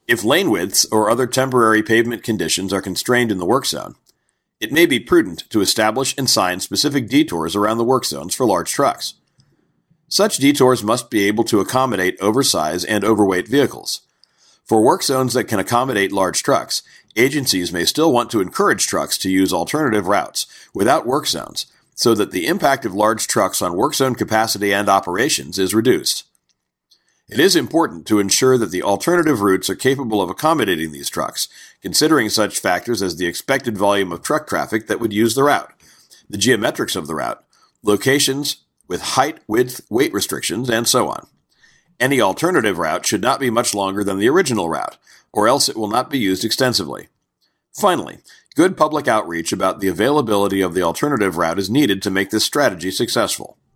If lane widths or other temporary pavement conditions are constrained in the work zone, it may be prudent to establish and sign specific detours around the work zones for large trucks. Such detours must be able to accommodate oversize and overweight vehicles. For work zones that can accommodate large trucks, agencies may still want to encourage trucks to use alternative routes without work zones so that the impact of large trucks on work zone capacity and operations is reduced. It is important to ensure that the alternative routes are capable of accommodating these trucks, considering such factors as the expected volume of truck traffic that would use the route, the geometrics of the route, locations with height, width, weight restrictions, and so on. Any alternative route should not be much longer than the original route, or else it will not be used extensively. Finally, good public outreach about the availability of the alternative route is needed to make this strategy successful.